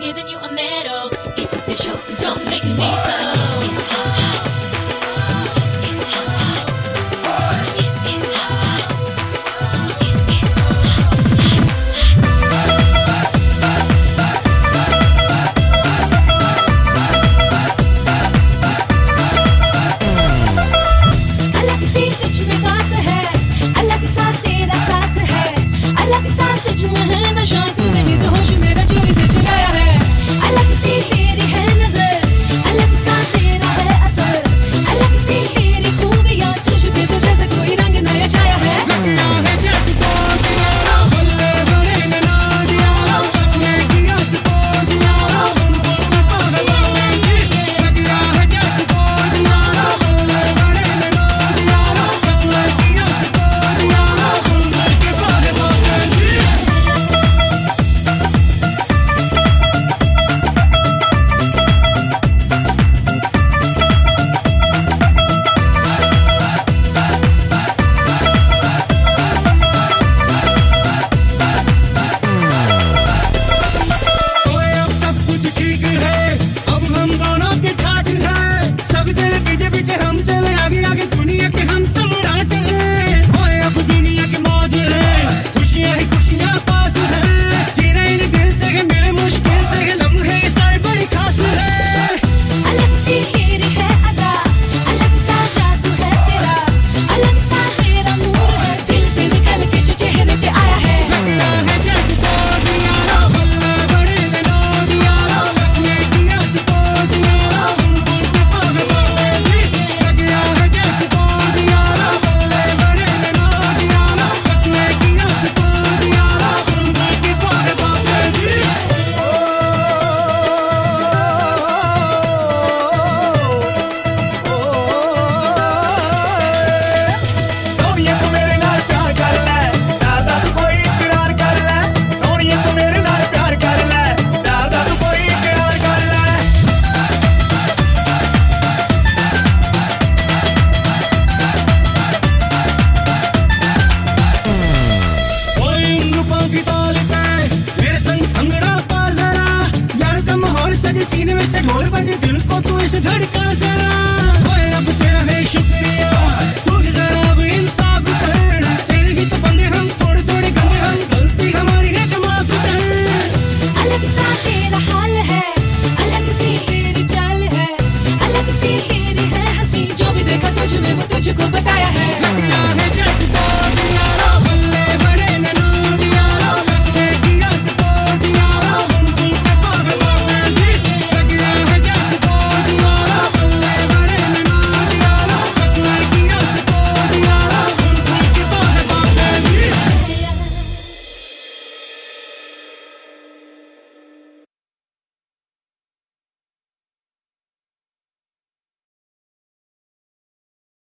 giving you a medal. It's official, don't make me cry. Tease, tease, hot, hot. Tease, tease, hot, hot. Tease, tease, hot, hot. Tease, tease, hot, hot. अल्लाह की सी तुझ में बात है, अल्लाह के साथ तेरा साथ है, अल्लाह के साथ तुझ में है नशा, तू नहीं तो होश मेरा चोरी से चुराया है। अल्लाह की सी तेरी है नजर, अल्लाह के साथ तेरा है असर, अल्लाह की सी तेरी खूबियां तुझ पे तो जैसे कोई रंग नया छाया है। लगिया है जग को दिया, बल्ले बड़े ने ना दिया, अपने किया सको दिया, बुलबुल की पहलवान की। लगिया है जग को दिया, बल्ले बड़े ने ना दिया, अपने किया सको दिया, बुलबुल की पहलवान की। ओए अब सब कुछ ठीक है, अब हम दोनों के ठाठ है, सब चले पीछे पीछे हम चले आगे आगे, दुनिया के हम सम्राट हैं। ओए अब दुनिया की मौज है, खुशियां ही खुशियां पास है, जीना इन दिल से है, मेरे मुश्किल से है, लम्हे ये सारे बड़ी खास है। अल्लाह की सी तेरी है अदा, अल्लाह के साथ जादू है तेरा, अल्लाह के साथ तेरा नूर है, दिल से निकल के जो चेहरे पे आया है। लगिया है जग को दिया, बल्ले बड़े ने ना दिया, अपने किया सको दिया, बुलबुल की पहलवान की। लगिया है जग को दिया, बल्ले बड़े ने ना दिया, अपने किया सको दिया, बुलबुल की पहलवान की। सोनिया तू मेरे नाल प्यार कर ले, डरदा तू कोई इकरार कर ले। सोनिया तू मेरे नाल प्यार कर ले, डरदा तू कोई इकरार कर ले। ओए इन रूपों की ताल पे मेरे संग भंगड़ा पा जरा, यार का माहौल सजे सीने में से ढोल बजे, दिल को तू इस धड़कन से